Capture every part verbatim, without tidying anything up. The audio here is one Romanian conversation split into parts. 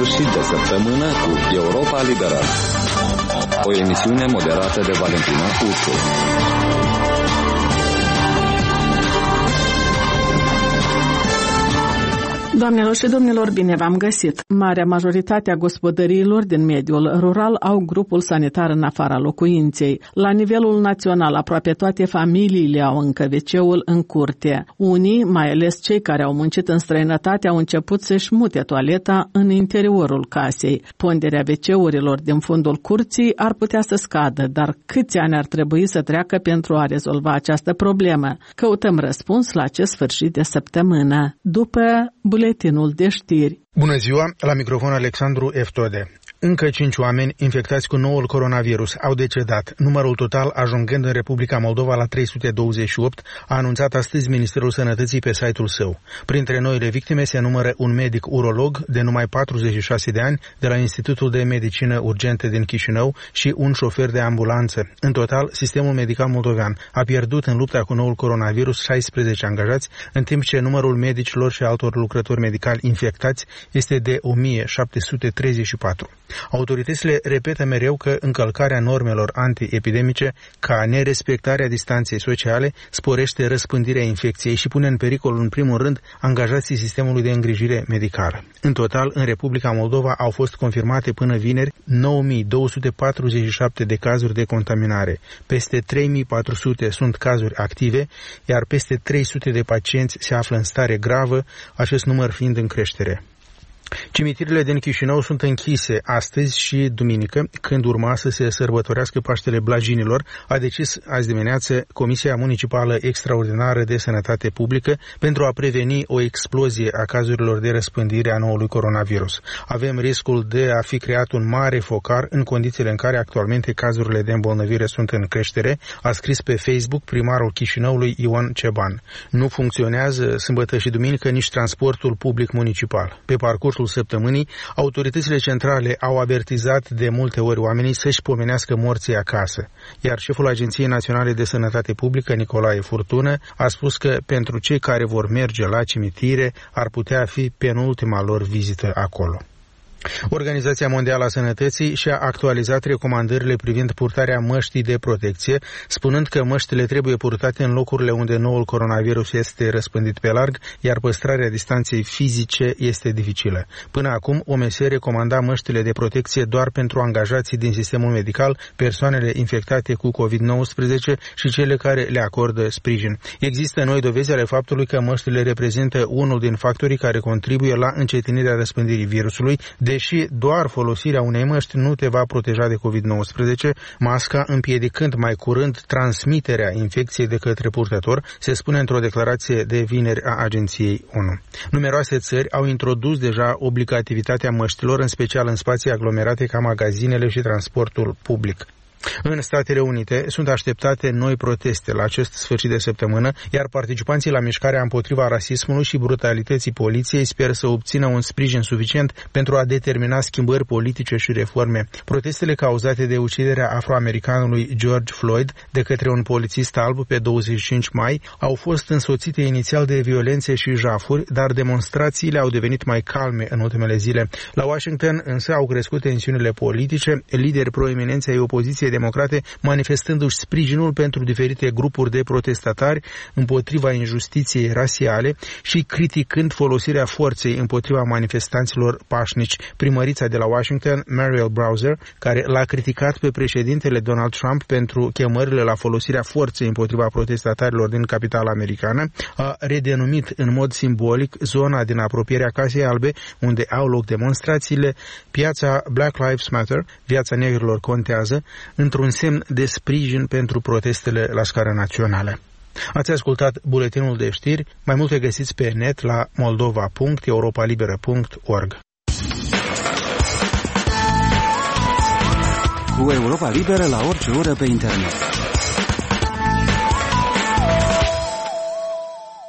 sfârșit de săptămână cu Europa Liberă, o emisiune moderată de Valentina Ursu. Doamnelor și domnilor, bine v-am găsit! Marea majoritate a gospodăriilor din mediul rural au grupul sanitar în afara locuinței. La nivelul național, aproape toate familiile au încă ve ce-ul în curte. Unii, mai ales cei care au muncit în străinătate, au început să-și mute toaleta în interiorul casei. Ponderea ve ce-urilor din fundul curții ar putea să scadă, dar câți ani ar trebui să treacă pentru a rezolva această problemă? Căutăm răspuns la acest sfârșit de săptămână. După buletinul de știri. Bună ziua, la microfon Alexandru Eftode. Încă cinci oameni infectați cu noul coronavirus au decedat, numărul total ajungând în Republica Moldova la trei sute douăzeci și opt, a anunțat astăzi Ministerul Sănătății pe site-ul său. Printre noile victime se numără un medic urolog de numai patruzeci și șase de ani de la Institutul de Medicină Urgentă din Chișinău și un șofer de ambulanță. În total, sistemul medical moldovean a pierdut în lupta cu noul coronavirus șaisprezece angajați, în timp ce numărul medicilor și altor lucrători medicali infectați este de o mie șapte sute treizeci și patru. Autoritățile repetă mereu că încălcarea normelor antiepidemice, ca nerespectarea distanței sociale, sporește răspândirea infecției și pune în pericol, în primul rând, angajații sistemului de îngrijire medicală. În total, în Republica Moldova au fost confirmate până vineri nouă mii două sute patruzeci și șapte de cazuri de contaminare. Peste trei mii patru sute sunt cazuri active, iar peste trei sute de pacienți se află în stare gravă, acest număr fiind în creștere. Cimitirile din Chișinău sunt închise astăzi și duminică, când urma să se sărbătorească Paștele Blajinilor, a decis azi dimineață Comisia Municipală Extraordinară de Sănătate Publică pentru a preveni o explozie a cazurilor de răspândire a noului coronavirus. Avem riscul de a fi creat un mare focar în condițiile în care actualmente cazurile de îmbolnăvire sunt în creștere, a scris pe Facebook primarul Chișinăului Ion Ceban. Nu funcționează sâmbătă și duminică nici transportul public municipal. Pe parcursul săptămânii, autoritățile centrale au avertizat de multe ori oamenii să-și pomenească morții acasă, iar șeful Agenției Naționale de Sănătate Publică, Nicolae Furtună, a spus că pentru cei care vor merge la cimitire ar putea fi penultima lor vizită acolo. Organizația Mondială a Sănătății și-a actualizat recomandările privind purtarea măștii de protecție, spunând că măștile trebuie purtate în locurile unde noul coronavirus este răspândit pe larg, iar păstrarea distanței fizice este dificilă. Până acum, O M S recomanda măștile de protecție doar pentru angajații din sistemul medical, persoanele infectate cu covid nouăsprezece și cele care le acordă sprijin. Există noi dovezi ale faptului că măștile reprezintă unul din factorii care contribuie la încetinirea răspândirii virusului, deși doar folosirea unei măști nu te va proteja de covid nouăsprezece, masca împiedicând mai curând transmiterea infecției de către purtător, se spune într-o declarație de vineri a agenției ONU. Numeroase țări au introdus deja obligativitatea măștilor, în special în spații aglomerate ca magazinele și transportul public. În Statele Unite sunt așteptate noi proteste la acest sfârșit de săptămână, iar participanții la mișcarea împotriva rasismului și brutalității poliției sper să obțină un sprijin suficient pentru a determina schimbări politice și reforme. Protestele cauzate de uciderea afroamericanului George Floyd de către un polițist alb pe douăzeci și cinci mai au fost însoțite inițial de violențe și jafuri, dar demonstrațiile au devenit mai calme în ultimele zile. La Washington însă au crescut tensiunile politice, lideri proeminenți ai opoziției democrate manifestându-și sprijinul pentru diferite grupuri de protestatari împotriva injustiției rasiale și criticând folosirea forței împotriva manifestanților pașnici. Primărița de la Washington, Muriel Bowser, care l-a criticat pe președintele Donald Trump pentru chemările la folosirea forței împotriva protestatarilor din capitala americană, a redenumit în mod simbolic zona din apropierea Casei Albe, unde au loc demonstrațiile, piața Black Lives Matter, viața negrilor contează, într-un semn de sprijin pentru protestele la scară națională. Ați ascultat buletinul de știri, mai multe găsiți pe net la moldova punct europa liberă punct org. Cu Europa Liberă la orice oră pe internet.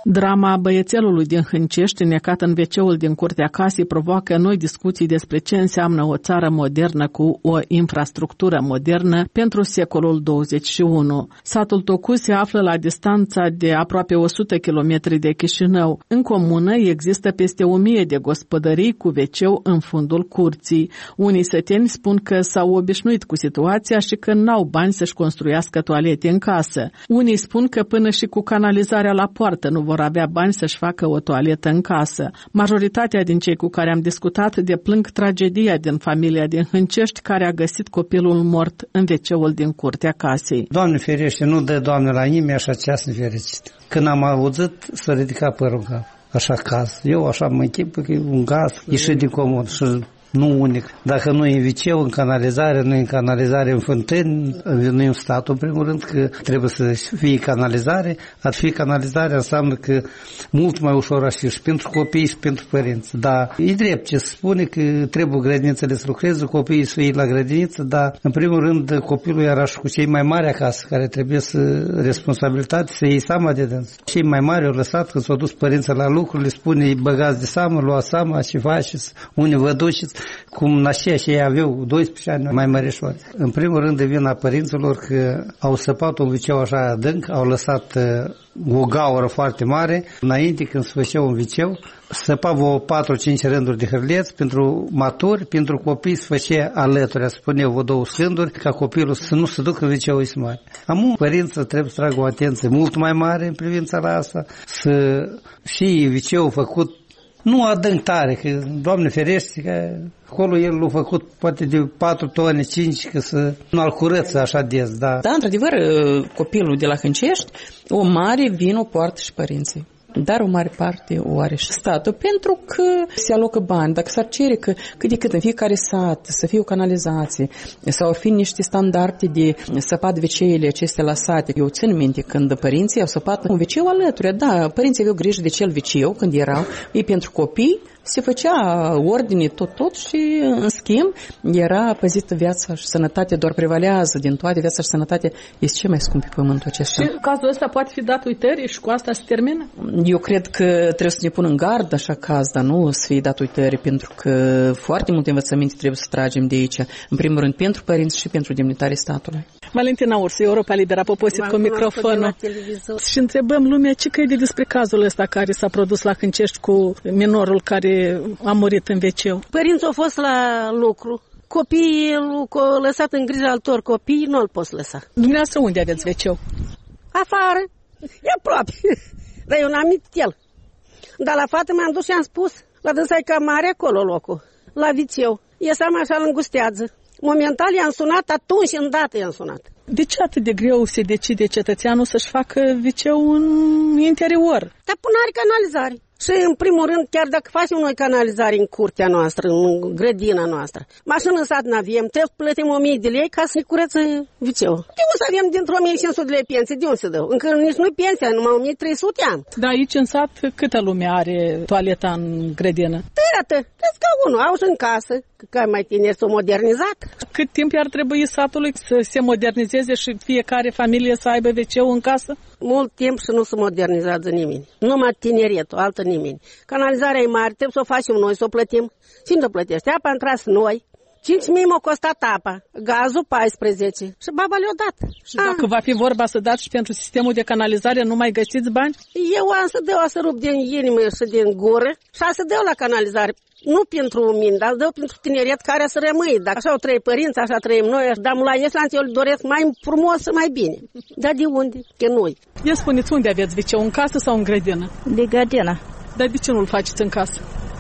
Drama băiețelului din Hâncești, necat în ve ce-ul din curtea casei, provoacă noi discuții despre ce înseamnă o țară modernă cu o infrastructură modernă pentru secolul douăzeci și unu. Satul Tocu se află la distanța de aproape o sută de kilometri de Chișinău. În comună există peste o mie de gospodării cu ve ce-ul în fundul curții. Unii săteni spun că s-au obișnuit cu situația și că n-au bani să-și construiască toalete în casă. Unii spun că până și cu canalizarea la poartă nu vor avea bani să-și facă o toaletă în casă. Majoritatea din cei cu care am discutat deplâng tragedia din familia din Hâncești, care a găsit copilul mort în ve ce-ul din curtea casei. Doamne ferește, nu dă Doamne la nimeni așa ceas nefericit. Când am auzit, s-a ridicat părul în cap. Așa caz. Eu așa mă închipă că e un gaz ieșit din comod și nu unic. Dacă nu e în viceu, în canalizare, nu e în canalizare în fântâni, nu e în statul, în primul rând, că trebuie să fie canalizare. A fi canalizare înseamnă că mult mai ușor aș fi și pentru copii și pentru părinți. Dar e drept ce se spune că trebuie grădinițele să lucreze, copiii să fie la grădiniță, dar în primul rând copilul era și cu cei mai mari acasă, care trebuie să responsabilitate, să iei seama de dâns. Cei mai mari au lăsat, când s-au dus părinții la lucru, le spune, băgați de seamă, luați seama, ce faceți, unde vă duceți. Cum naștea și ei aveau doisprezece ani mai mărișori. În primul rând de vina părinților că au săpat un viceu așa adânc, au lăsat uh, o gaură foarte mare. Înainte când se făcea un viceu, săpa vreo patru-cinci rânduri de hârleți pentru maturi, pentru copii se făcea alături, se puneau vreo două scânduri ca copilul să nu se ducă în viceu ăsta mare. Am părinții trebuie să tragă o atenție mult mai mare în privința la asta, să și viceu făcut nu adânc tare, că, Doamne ferește, că acolo el l-a făcut poate de patru tone, cinci, că să nu-l curăță așa des, da. Da, într-adevăr, copilul de la Hâncești, o mare vină o poartă și părinții. Dar o mare parte o are și statul, pentru că se alocă bani. Dacă s-ar cere că cât de cât în fiecare sat să fie o canalizație sau ar fi niște standarde de săpat veceile acestea la sate. Eu țin minte când părinții au săpat un veceu alături. Da, părinții aveau grijă de cel veceu când erau. Ei pentru copii se făcea ordine tot-tot și în schimb era păzită viața și sănătatea doar prevalează din toate. Viața și sănătatea este cel mai scump pe pământul acesta. Și cazul ăsta poate fi dat uitării și cu asta se termină? Eu cred că trebuie să ne punem în gard așa caz, dar nu să fie dat uitării, pentru că foarte multe învățăminte trebuie să tragem de aici. În primul rând pentru părinți și pentru demnitarii statului. Valentina Ursu, Europa Liberă, a poposit cu microfonul și întrebăm lumea ce crede despre cazul ăsta care s-a produs la Hâncești cu minorul care a murit în ve ce-ul. Părinții au fost la lucru. Copiii l-au lăsat în grijă altor copii, nu-l poți lăsa. Dumneavoastră unde aveți ve ce-ul? Afară. E aproape. Dar eu n-am mit el. Dar la fată m-am dus și am spus, la dânsa e cam mare acolo locul, la viceu. E seama așa îl îngustează. Momentan i-am sunat, atunci îndată i-am sunat. De ce atât de greu se decide cetățeanul să-și facă ve ce-ul în interior? Dar până are canalizare. Și în primul rând, chiar dacă facem noi canalizare în curtea noastră, în grădina noastră, mașină în sat n-avem, trebuie să plătim o mie de lei ca să-i curăță viceul. De unde să avem dintr-o o mie cinci sute de lei pensie? De unde se dă? Încă nici nu-i pensia, numai o mie trei sute am. Dar aici în sat câtă lume are toaleta în grădină? Tărătă, vezi ca unul, au și în casă, că mai tineri s-au modernizat. Cât timp ar trebui satului să se modernizeze și fiecare familie să aibă ve ce-ul în casă? Mult timp și nu se modernizează nimeni. Numai tineretul, altă nimeni. Canalizarea e mare, trebuie să o facem noi, să o plătim. Cine o plătește? Apa am tras noi. cinci mii m-a costat apa, gazul paisprezece și baba le-a dat. Și ah. dacă va fi vorba să dați și pentru sistemul de canalizare, nu mai găsiți bani? Eu am să dau, să rup din inimă și din gură și am să dau la canalizare. Nu pentru mine, dar dau pentru tineret care să rămâi. Dacă așa au trei părinți, așa trăim noi, dar la Ieslanț eu îl doresc mai frumos și mai bine. Dar de unde? Că noi. Ia spuneți, unde aveți ve ce, în casă sau în grădină? De grădină. Dar de ce nu-l faceți în casă?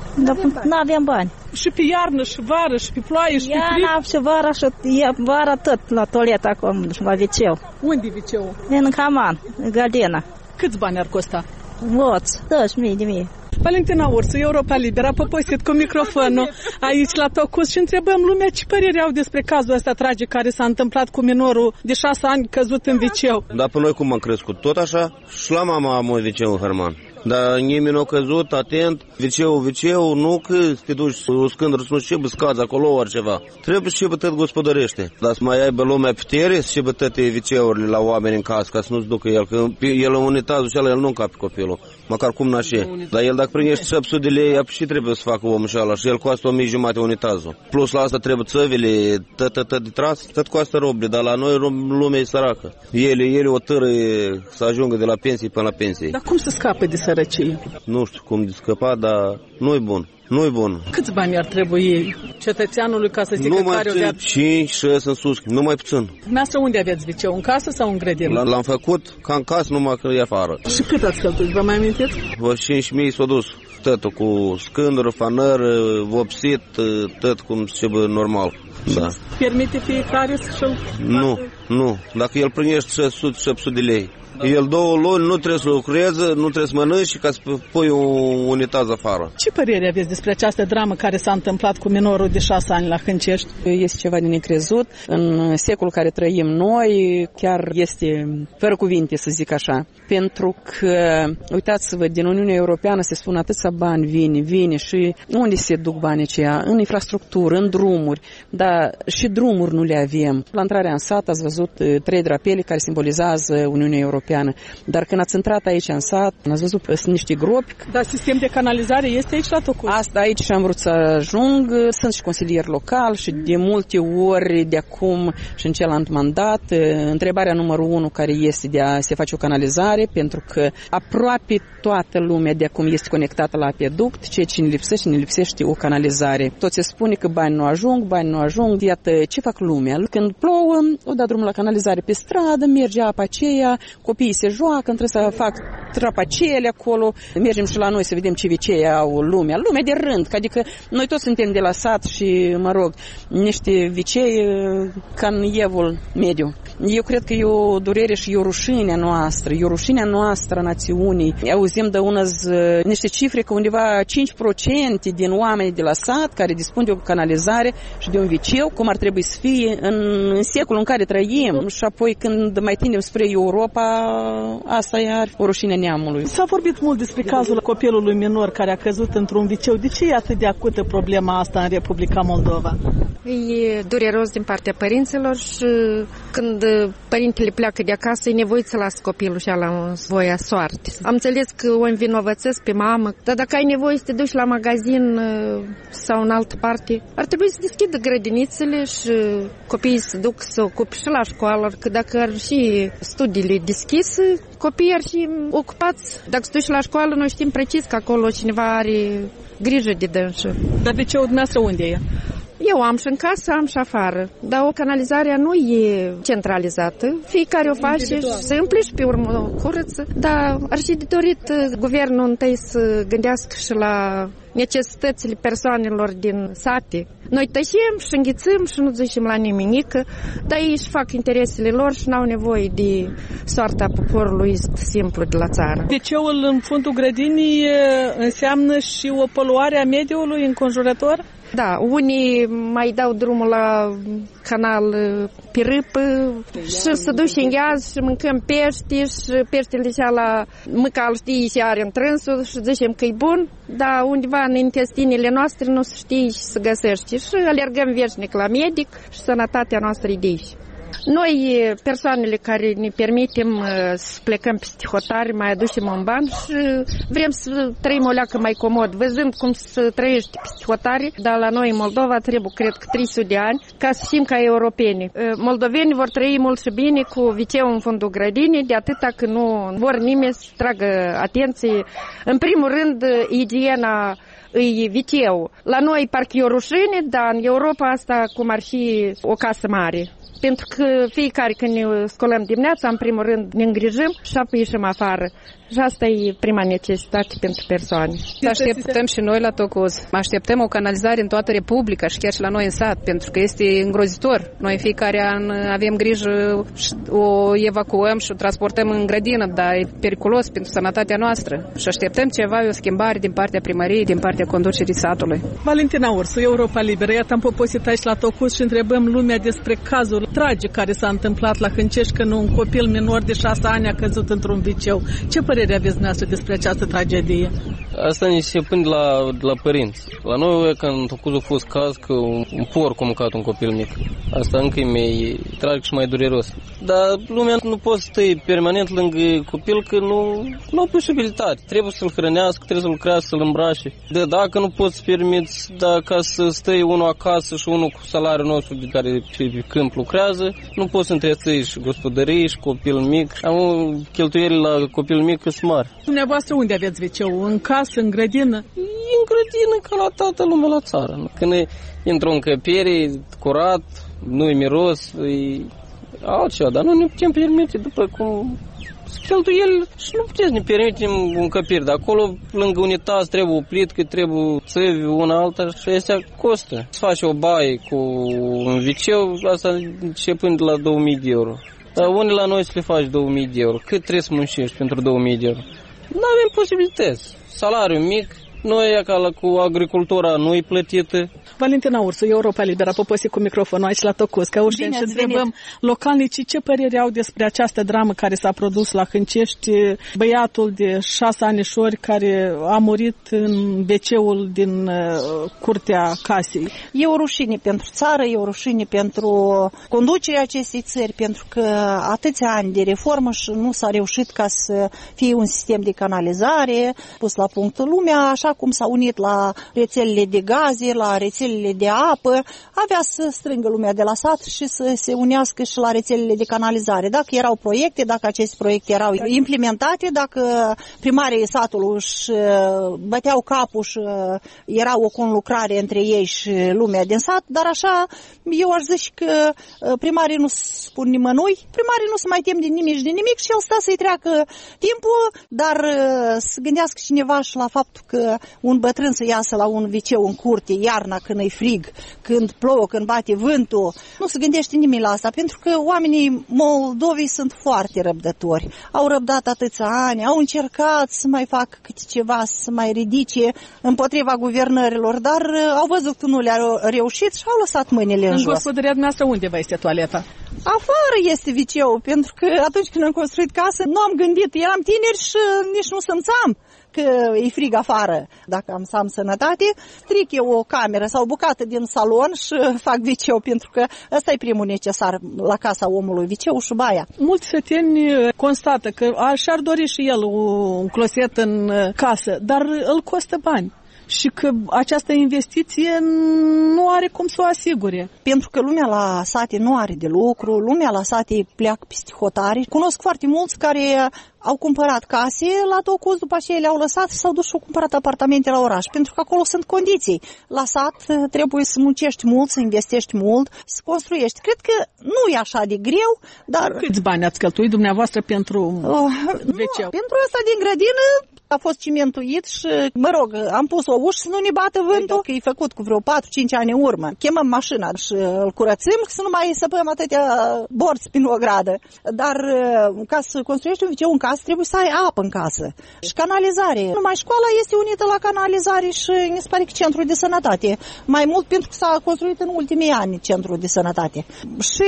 Nu avem bani. Și pe iarnă, și vară, și pe ploaie, și pe frig? Iarna și vara, și vara tot la toaletă acolo, la ve ce-ul. Unde ve ce-ul? În Haman, în grădină. Câți bani ar costa? Mulți, douăzeci mii de mii. Valentina Ursu, Europa Liberă, a poposit cu microfonul aici la Tocus și întrebăm lumea ce părere au despre cazul ăsta tragic care s-a întâmplat cu minorul de șase ani căzut în ve ce-ul. Dar pe noi cum am crescut? Tot așa? Și la mama am un ve ce în Herman. Dar nimeni n-a căzut, atent, viceu, viceu, nu că te duci o scândără să nu știi, bă, scazi acolo, ori ceva. Trebuie și bătăt gospodărește. Dar să mai aibă lumea putere și bătăte viceurile la oameni în casă, ca să nu-ți ducă el. Că el în unitazul și el nu încape copilul, măcar cum nașe. Dar el dacă primește șapte sute de lei, și trebuie să facă omul și ala. Și el costă o mie jumate unitazul. Plus la asta trebuie țăvile, tot de tras, tot costă roble, dar la noi lumea e săracă. Ele, ele o tără să ajungă de la pensie până la pensie. Dar cum să scape de sărăcie? Nu știu cum de scăpa, dar nu-i bun. Nu-i bun. Câți bani ar trebui cetățeanului ca să zică numai care o viață? cinci șase în sus, nu mai puțin. Dumneavoastră unde aveți viceu? În casă sau în grădină? L-am făcut ca în casă, numai că e afară. Și cât ați cheltuit? Vă mai amintiți? Vă cinci mii s-a dus. Tot cu scândură, fanără, vopsit, tot cum se bă, normal. Da. Permite fiecare să-și... Nu, nu. Dacă el primește șase sute șapte sute de lei. El două luni nu trebuie să lucreze, nu trebuie să mănânci ca să pui un unitaz afară. Ce părere aveți despre această dramă care s-a întâmplat cu minorul de șase ani la Hâncești? Este ceva de necrezut. În secolul care trăim noi, chiar este fără cuvinte, să zic așa. Pentru că, uitați-vă, din Uniunea Europeană se spun atâția bani vine, vine și unde se duc banii aceia? În infrastructură, în drumuri, dar și drumuri nu le avem. La intrarea în sat ați văzut trei drapele care simbolizează Uniunea Europeană. Dar când ați intrat aici în sat, ați văzut că sunt niște gropi. Dar sistem de canalizare este aici la Tocuz? Asta aici și am vrut să ajung. Sunt și consilier local și de multe ori de acum și în celălalt mandat. Întrebarea numărul unu care este de a se face o canalizare, pentru că aproape toată lumea de acum este conectată la apeduct, ceea ce ne lipsește, ne lipsește o canalizare. Tot se spune că bani nu ajung, bani nu ajung. Iată, ce fac lumea? Când plouă, o da drumul la canalizare pe stradă, merge apa aceea, copiii se joacă, trebuie să fac trapacele acolo, mergem și la noi să vedem ce vicei au lumea. Lumea de rând, adică noi toți suntem de la sat și, mă rog, niște vicei ca în evul mediu. Eu cred că e o durere și e o rușine noastră, e o rușine noastră a națiunii. Auzim de unăzi niște cifre că undeva cinci la sută din oamenii de la sat care dispun de o canalizare și de un viceu, cum ar trebui să fie în, în secolul în care trăim. Și apoi când mai tindem spre Europa, asta e o rușine neamului. S-a vorbit mult despre cazul copilului minor care a căzut într-un viceu. De ce e atât de acută problema asta în Republica Moldova? E dureros din partea părinților și când părintele pleacă de acasă, e nevoit să lasă copilul și la voia soarte. Am înțeles că o învinovățesc pe mamă, dar dacă ai nevoie să te duci la magazin sau în altă parte, ar trebui să deschidă grădinițele și copiii să duc să ocupe și la școală, că dacă ar fi studiile deschise, copiii ar fi ocupați. Dacă se duci la școală, noi știm precis că acolo cineva are grijă de dânsă. Dar viceul dumneavoastră unde e? Eu am și în casă, am și afară, dar o canalizare nu e centralizată. Fiecare o face și se umple și pe urmă o curăță. Dar ar fi de dorit guvernul întâi să gândească și la necesitățile persoanelor din sate. Noi tășim și înghițim și nu ducem la nimenică, dar ei își fac interesele lor și n-au nevoie de soarta poporului simplu de la țară. Viceul în fundul grădinii înseamnă și o poluare a mediului înconjurător? Da, unii mai dau drumul la canal pe râpă și se duce în gheaz și mâncăm pește și peștele și la mâcal știi și are întrânsul și zicem că e bun, dar undeva în intestinele noastre nu se știe și se găsește și alergăm veșnic la medic și sănătatea noastră e de aici. Noi, persoanele care ne permitem să plecăm peste hotare, mai aducem un ban și vrem să trăim o leacă mai comod, văzând cum se trăiește peste hotare, dar la noi în Moldova trebuie, cred că, trei sute de ani ca să fim ca europeni. Moldovenii vor trăi mult și bine cu viceu în fundul grădinii, de atâta că nu vor nimeni să tragă atenție. În primul rând, igiena e viceu. La noi parcă e o rușine, dar în Europa asta cum ar fi o casă mare. Pentru că fiecare când ne scolăm dimineața, în primul rând ne îngrijim și apoi ieșim afară. Și asta e prima necesitate pentru persoane. Așteptăm și noi la Tocuz. Așteptăm o canalizare în toată Republica și chiar și la noi în sat, pentru că este îngrozitor. Noi fiecare an avem grijă, o evacuăm și o transportăm în grădină, dar e periculos pentru sănătatea noastră. Și așteptăm ceva, o schimbare din partea primăriei, din partea conducerii satului. Valentina Ursu, Europa Liberă. Iată, am poposit aici la Tocuz și întrebăm lumea despre cazul tragic care s-a întâmplat la Hâncești, când un copil minor de șase ani a căzut într-un viceu. Ce părere părere aveți dumneavoastră despre această tragedie? Asta ne se pânde la, la părinți. La noi, când în Tocuz a fost caz că un, un porc a mâncat un copil mic. Asta încă e mai tragic și mai dureros. Dar lumea nu poate să stai permanent lângă copil că nu, nu au posibilitate. Trebuie să-l hrănească, trebuie să-l crească, să-l îmbrace. De dacă nu poți să permiți, dacă să stai unul acasă și unul cu salariul nostru de care pe câmp lucrează, nu poți să întreții și gospodării și copil mic. Am cheltuieli la copil mic sunt mari. Dumneavoastră unde aveți veceu? În casă, în grădină? E în grădină ca la toată lumea la țară. Când intră o încăpere, curat, nu-i miros, e altceva, dar nu ne putem permite după cum cheltuieli și nu putem să ne permitem un căpir. De acolo, lângă unități, trebuie o plitcă, trebuie țevi, una alta și astea costă. Să faci o baie cu un viceu, asta începând de la două mii de euro. Dar unde la noi să le faci două mii de euro? Cât trebuie să muncești pentru două mii de euro? Nu avem posibilități. Salariu mic, noi ca la, cu agricultura nu-i plătită. Valentina Ursu, Europa Liberă, poposi cu microfonul aici la Tocuz, că urgent și întrebăm localnicii ce părere au despre această dramă care s-a produs la Hâncești, băiatul de șase anișori care a murit în veceul din uh, curtea casei. E o rușine pentru țară, e o rușine pentru conducerea acestei țări, pentru că atâția ani de reformă și nu s-a reușit ca să fie un sistem de canalizare pus la punct. Lumea, așa cum s-a unit la rețelele de gaze, la rețelele de apă, avea să strângă lumea de la sat și să se unească și la rețelele de canalizare. Dacă erau proiecte, dacă aceste proiecte erau implementate, dacă primarii satului își băteau capul și era o conlucrare între ei și lumea din sat, dar așa eu aș zice că primarii nu spun nimănui, primarii nu se mai tem de nimic și de nimic și el stă să-i treacă timpul, dar să gândească cineva și la faptul că un bătrân să iasă la un viceu în curte, iarna, când e frig, când plouă, când bate vântul, nu se gândește nimeni la asta, pentru că oamenii Moldovei sunt foarte răbdători. Au răbdat atâția ani, au încercat să mai facă câte ceva, să mai ridice împotriva guvernărilor, dar au văzut că nu le-a reușit și au lăsat mâinile în, în jos. În gospodăria noastră unde vă este toaleta? Afară este viceu, pentru că atunci când am construit casă, nu am gândit, eram tineri și nici nu simțeam că e frig afară. Dacă am să am sănătate, stric eu o cameră sau o bucată din salon și fac viceu, pentru că ăsta e primul necesar la casa omului, viceu și baia. Mulți feteni constată că și-ar dori și el un closet în casă, dar îl costă bani. Și că această investiție nu are cum să o asigure. Pentru că lumea la sate nu are de lucru, lumea la sate pleacă peste hotare. Cunosc foarte mulți care au cumpărat case la Tocuz, după aceea le-au lăsat și s-au dus și au cumpărat apartamente la oraș, pentru că acolo sunt condiții. La sat trebuie să muncești mult, să investești mult, să construiești. Cred că nu e așa de greu, dar... Câți bani ați cheltuit dumneavoastră pentru uh, veceu? Pentru asta din grădină a fost cimentuit și, mă rog, am pus o ușă să nu ne bată vântul, că e făcut cu vreo patru-cinci ani în urmă. Chemăm mașina și îl curățăm să nu mai săpăm atâtea borți prin o gradă. Dar ca să construiești un viceu în casă, trebuie să ai apă în casă și canalizare. Numai școala este unită la canalizare și mi se pare că centrul de sănătate. Mai mult pentru că s-a construit în ultimii ani centrul de sănătate. Și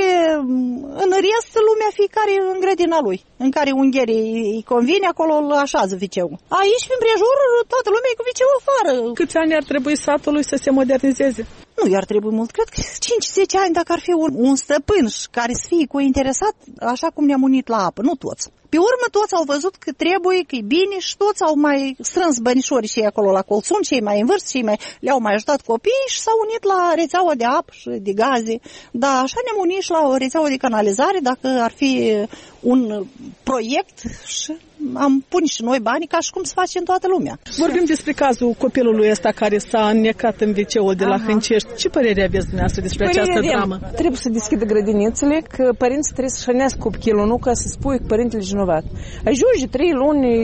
în rest, lumea fiecare în grădina lui. În care ungherii îi convine, acolo îl așează viceu. Aici, prin prejur, toată lumea e cu viceu afară. Câți ani ar trebui satului să se modernizeze? Nu i-ar trebui mult. Cred că cinci zece ani dacă ar fi un, un stăpân care să fie cu interesat, așa cum ne-am unit la apă. Nu toți. Pe urmă, toți au văzut că trebuie, că e bine și toți au mai strâns bănișorii și acolo la colțun, cei mai în vârstă, cei mai le-au mai ajutat copiii și s-au unit la rețeaua de apă și de gaze. Dar așa ne-am unit și la o rețeaua de canalizare, dacă ar fi un proiect și am pune și noi banii ca și cum se face în toată lumea. Vorbim despre cazul copilului ăsta care s-a înnecat în veceul de la Hâncești. Ce părere aveți dumneavoastră despre părere această avem. dramă? Trebuie să deschidă grădinițele, că părinții trebuie să hrănească copilul, nu ca să spui că părintele e vinovat. Ajunge trei luni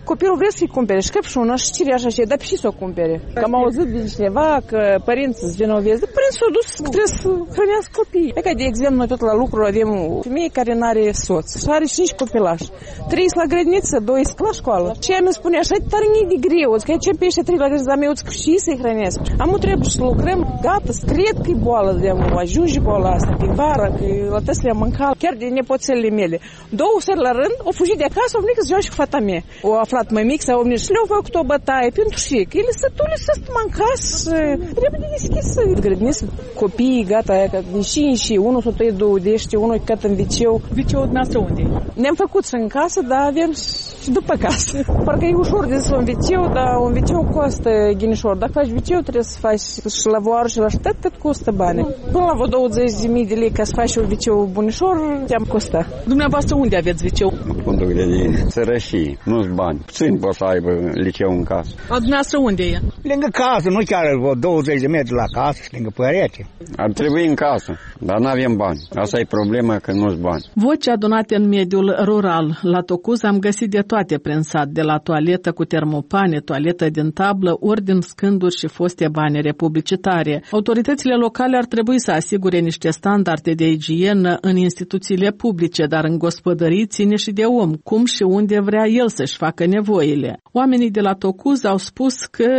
copilul vrea să-i cumpere și căpșună și cireașa și dar și să o cumpere. Că am auzit de cineva că părinții sunt vinovezi, dar părinții s-au dus că trebuie să hrănească copiii. E ca de exemplu, noi tot la lucru avem o femeie care n-are soț și are cinci copilași. Trei la grădiniță, doi la școală. Și ea mi spune așa, tare de greu, că ce pe ăștia trei la grădiniță, dar eu și să-i hrănesc. Am trebuie să lucrăm, gata, cred că e boală de ajunge boala asta, că e vara, că la tăsle am mâncat, chiar de nepoțelele mele. Două seri la rând, au fugit de acasă, au venit să joace cu fata mea. Au aflat mai mic, sau și le-au făcut o bătaie, pentru ce? Că ele sătule să stăm în casă, trebuie de deschisă. Grădiniță, copiii, gata, aia, că din cinci și unul s-o tăie două dește, unul căt în viceu. Viceul dumneavoastră unde? Ne-am făcut și în casă, dar avem și după casă. Parcă e ușor de să un viceu, dar un viceu costă ghinișor. Dacă faci viceu, trebuie să faci și la voară și la ștet, cât costă bani. Până la vreo douăzeci de mii de lei ca să faci un viceu bunișor, te-am costat. Dumneavoastră unde aveți viceu? În fundul grădinii. Sărășii, nu-s bani. Puțin poți să aibă liceu în casă. A dumneavoastră unde e? Lângă casă, nu chiar vreo douăzeci de metri la casă și lângă părete. Ar trebui în casă, dar nu avem bani. Asta e problema, că nu-s bani. Voci adunate în mediul rural. La Tocuz am găsit de toate prin sat, de la toaletă cu termopane, toaletă din tablă, ori din scânduri și foste banere publicitare. Autoritățile locale ar trebui să asigure niște standarde de igienă în instituțiile publice, dar în gospodării ține și de om, cum și unde vrea el să-și facă nevoile. Oamenii de la Tocuz au spus că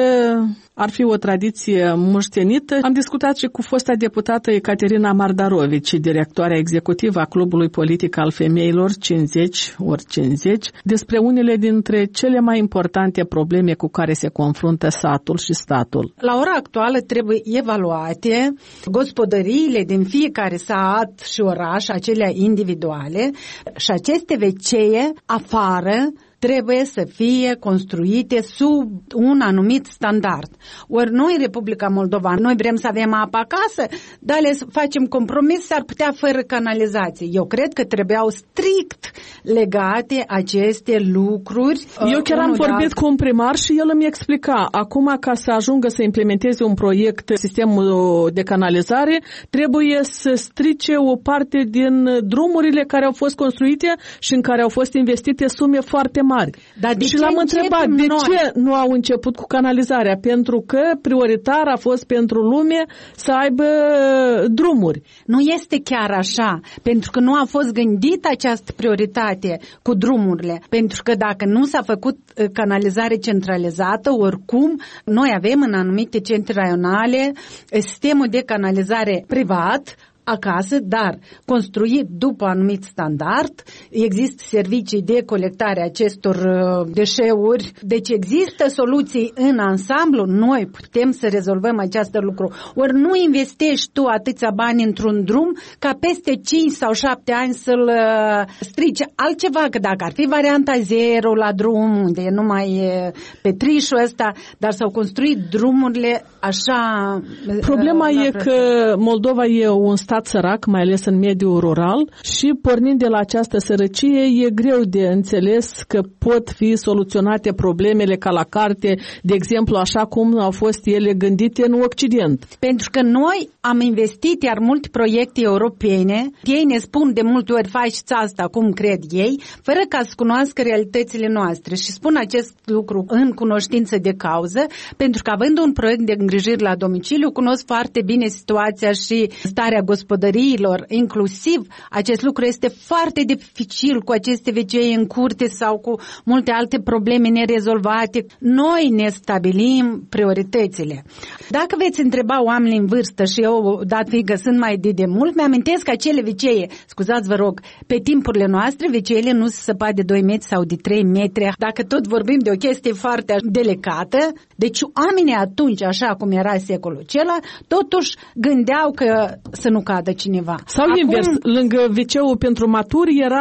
ar fi o tradiție moștenită. Am discutat și cu fosta deputată Ecaterina Mardarovici, directoarea executivă a Clubului Politic al Femeilor cincizeci ori cincizeci, despre unele dintre cele mai importante probleme cu care se confruntă satul și statul. La ora actuală trebuie evaluate gospodăriile din fiecare sat și oraș, acelea individuale, și aceste vecee afară trebuie să fie construite sub un anumit standard. Ori noi, Republica Moldova, noi vrem să avem apă acasă, dar le facem compromis, s-ar putea fără canalizație. Eu cred că trebuiau strict legate aceste lucruri. Eu chiar am vorbit cu un primar și el îmi explica, acum ca să ajungă să implementeze un proiect, sistemul de canalizare, trebuie să strice o parte din drumurile care au fost construite și în care au fost investite sume foarte mari. Dar de și ce l-am întrebat, de noi? ce nu au început cu canalizarea? Pentru că prioritar a fost pentru lume să aibă drumuri. Nu este chiar așa, pentru că nu a fost gândită această prioritate cu drumurile. Pentru că dacă nu s-a făcut canalizare centralizată, oricum, noi avem în anumite centre raionale sistemul de canalizare privat, acasă, dar construit după anumit standard, există servicii de colectare a acestor deșeuri, deci există soluții în ansamblu, noi putem să rezolvăm acest lucru. Ori nu investești tu atâția bani într-un drum ca peste cinci sau șapte ani să-l strici. Altceva, că dacă ar fi varianta zero la drum, unde nu mai e petrișul ăsta, dar s-au construit drumurile așa... Problema e că Moldova e un stat sărac, mai ales în mediul rural, și pornind de la această sărăcie e greu de înțeles că pot fi soluționate problemele ca la carte, de exemplu, așa cum au fost ele gândite în Occident. Pentru că noi am investit iar multe proiecte europene, ei ne spun de multe ori faceți asta cum cred ei, fără ca să cunoască realitățile noastre și spun acest lucru în cunoștință de cauză, pentru că având un proiect de îngrijiri la domiciliu, cunosc foarte bine situația și starea gospodăriilor, inclusiv acest lucru este foarte dificil cu aceste vecei în curte sau cu multe alte probleme nerezolvate. Noi ne stabilim prioritățile. Dacă veți întreba oamenii în vârstă și eu, dat fiindcă sunt mai de demult, mi-amintesc că acele vecee, scuzați vă rog, pe timpurile noastre, veceile nu se săpa de doi metri sau de trei metri. Dacă tot vorbim de o chestie foarte delicată, deci oamenii atunci, așa cum era secolul acela, totuși gândeau că să nu cadă cineva. Sau Acum, invers, lângă veceul pentru maturi era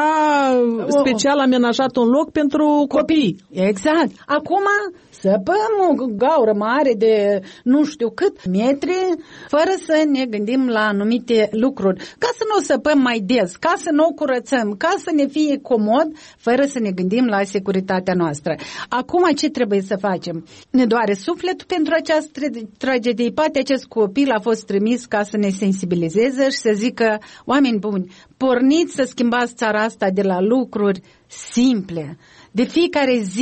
special amenajat un loc pentru copii. Exact. Acum săpăm o gaură mare de nu știu cât metri, fără să ne gândim la anumite lucruri. Ca să nu o săpăm mai des, ca să nu o curățăm, ca să ne fie comod, fără să ne gândim la securitatea noastră. Acum ce trebuie să facem? Ne doare sufletul pentru această tragedie. Poate acest copil a fost trimis ca să ne sensibilizeze și să zică, oameni buni, porniți să schimbați țara asta de la lucruri simple. De fiecare zi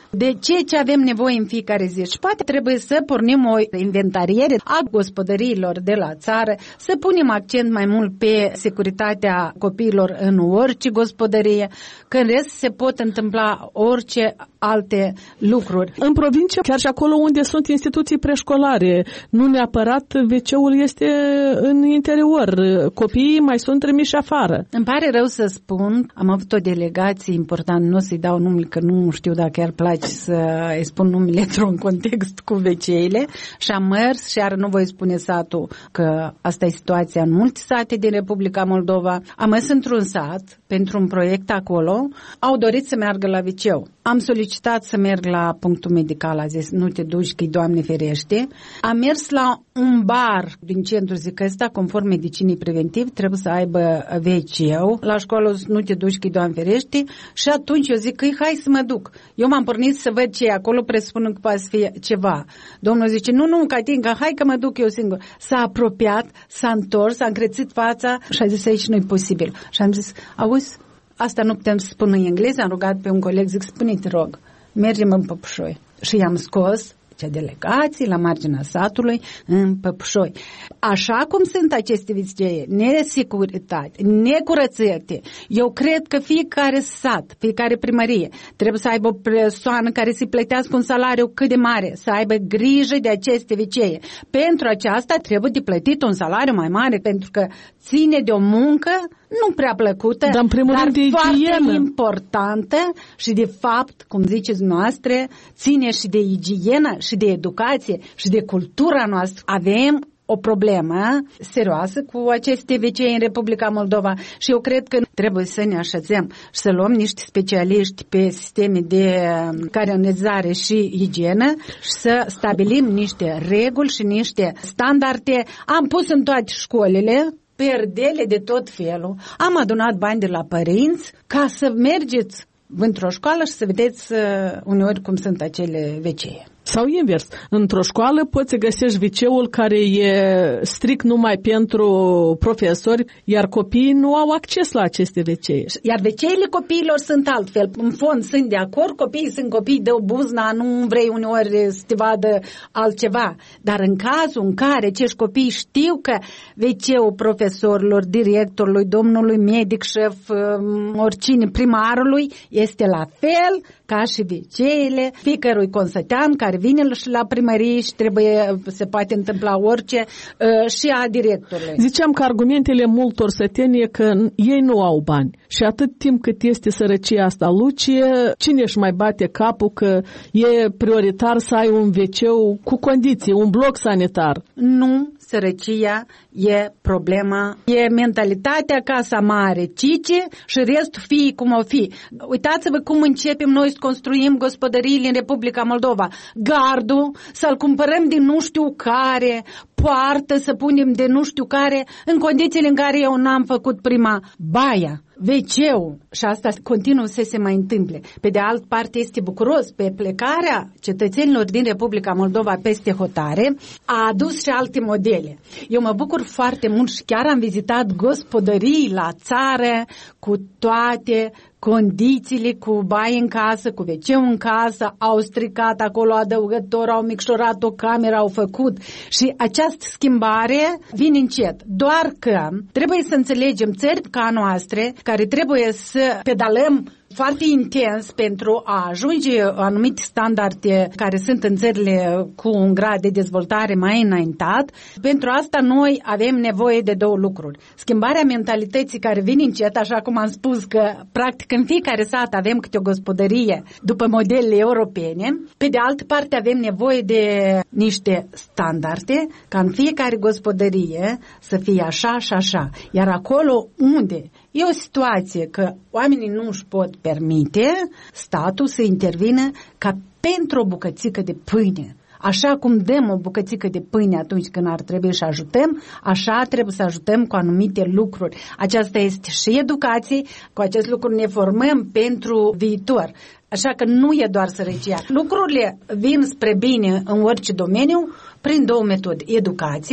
de ce ce avem nevoie în fiecare zi. Și poate trebuie să pornim o inventariere a gospodăriilor de la țară, să punem accent mai mult pe securitatea copiilor în orice gospodărie, că în rest se pot întâmpla orice alte lucruri. În provincie, chiar și acolo unde sunt instituții preșcolare, nu neapărat ve ce-ul este în interior. Copiii mai sunt trimiși afară. Îmi pare rău să spun, am avut o delegație importantă, nu o să-i dau numele, că nu știu dacă i-ar place să îi spun numele într-un context cu veceile, și am mers, și iar nu voi spune satul, că asta e situația în multe sate din Republica Moldova. Am mers într-un sat pentru un proiect acolo, au dorit să meargă la veceu. Am solicitat să merg la punctul medical, a zis, nu te duci, că-i Doamne ferește. Am mers la un bar din centru, zic că ăsta, conform medicinii preventiv, trebuie să aibă veceu. La școală nu te duci, că-i Doamne ferește. Și atunci eu zic că hai să mă duc. Eu m-am pornit să văd ce e acolo, presupunând că poate să fie ceva. Domnul zice, nu, nu, Catinca, hai că mă duc eu singur. S-a apropiat, s-a întors, a încrețit fața și a zis, aici nu-i posibil. Și am zis, auzi, asta nu putem să spun în engleză, am rugat pe un coleg, zic, spune-te, rog, mergem în Păpușoi. Și i-am scos cea delegații la marginea satului în Păpușoi. Așa cum sunt aceste vicee, nesecuritate, necurățite, eu cred că fiecare sat, fiecare primărie trebuie să aibă o persoană care să-i plătească un salariu cât de mare, să aibă grijă de aceste vicee. Pentru aceasta trebuie de plătit un salariu mai mare, pentru că ține de o muncă nu prea plăcută, dar, în primul dar de foarte igienă. Importantă și de fapt, cum ziceți noastre, ține și de igienă și de educație și de cultura noastră. Avem o problemă serioasă cu aceste vecei în Republica Moldova și eu cred că trebuie să ne așezăm și să luăm niște specialiști pe sisteme de canalizare și igienă și să stabilim niște reguli și niște standarde. Am pus în toate școlile perdele de tot felul. Am adunat bani de la părinți ca să mergeți într-o școală și să vedeți uneori cum sunt acele vecee. Sau invers, într-o școală poți să găsești viceul care e strict numai pentru profesori, iar copiii nu au acces la aceste vecee. Iar veceile copiilor sunt altfel. În fond sunt de acord, copiii sunt copii de o buzna, nu vrei uneori să te vadă altceva. Dar în cazul în care acești copii știu că veceul profesorilor, directorului, domnului medic, șef, oricine, primarului, este la fel ca și veceile fiecărui consătean care vine și la primărie și trebuie, se poate întâmpla orice, și a directorului. Ziceam că argumentele multor săteni e că ei nu au bani și atât timp cât este sărăcia asta lucie, cine își mai bate capul că e prioritar să ai un veceu cu condiții, un bloc sanitar? Nu, sărăcia e problema, e mentalitatea casa mare, cice și restul fie cum o fi. Uitați-vă cum începem noi să construim gospodăriile în Republica Moldova. Gardul, să-l cumpărăm din nu știu care, poartă să punem de nu știu care, în condițiile în care eu n-am făcut prima baia, veceu, și asta continuă să se mai întâmple. Pe de altă parte este bucuros, pe plecarea cetățenilor din Republica Moldova peste hotare, a adus și alte modele. Eu mă bucur foarte mult și chiar am vizitat gospodării la țară cu toate condițiile, cu baie în casă, cu veceu în casă, au stricat acolo adăugător, au micșorat o cameră, au făcut. Și această schimbare vine încet. Doar că trebuie să înțelegem țări ca noastre, care trebuie să pedalăm foarte intens pentru a ajunge anumite standarde care sunt în țările cu un grad de dezvoltare mai înaintat. Pentru asta noi avem nevoie de două lucruri. Schimbarea mentalității care vine încet, așa cum am spus că practic în fiecare sat avem câte o gospodărie după modelele europene. Pe de altă parte avem nevoie de niște standarde ca în fiecare gospodărie să fie așa și așa. Iar acolo unde e o situație că oamenii nu își pot permite, statul să intervină ca pentru o bucățică de pâine. Așa cum dăm o bucățică de pâine atunci când ar trebui să ajutăm, așa trebuie să ajutăm cu anumite lucruri. Aceasta este și educație, cu acest lucru ne formăm pentru viitor. Așa că nu e doar sărăcia. Lucrurile vin spre bine în orice domeniu prin două metode. Educație,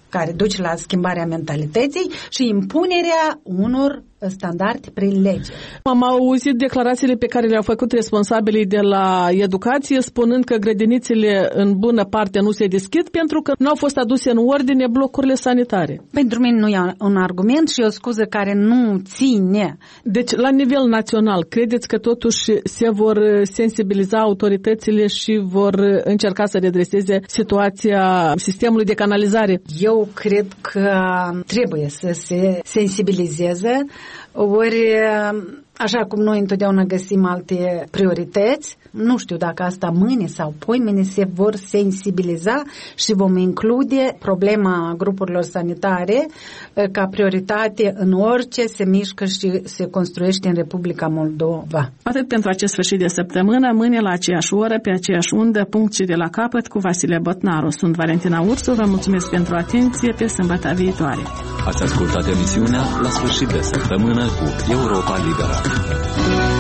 care duce la schimbarea mentalității și impunerea unor standarde prin lege. Am auzit declarațiile pe care le-au făcut responsabilii de la educație, spunând că grădinițele în bună parte nu se deschid pentru că nu au fost aduse în ordine blocurile sanitare. Pentru mine nu e un argument și o scuză care nu ține. Deci, la nivel național, credeți că totuși se vor sensibiliza autoritățile și vor încerca să redreseze situația sistemului de canalizare? Eu cred că trebuie să se sensibilizeze. Ori, așa cum noi întotdeauna găsim alte priorități, nu știu dacă asta mâine sau poimâine se vor sensibiliza și vom include problema grupurilor sanitare ca prioritate în orice se mișcă și se construiește în Republica Moldova. Atât pentru acest sfârșit de săptămână, mâine la aceeași oră, pe aceeași undă, punct și de la capăt cu Vasile Botnaru. Sunt Valentina Ursu, vă mulțumesc pentru atenție, pe sâmbătă viitoare. Ați ascultat emisiunea La sfârșit de săptămână cu Europa Liberă.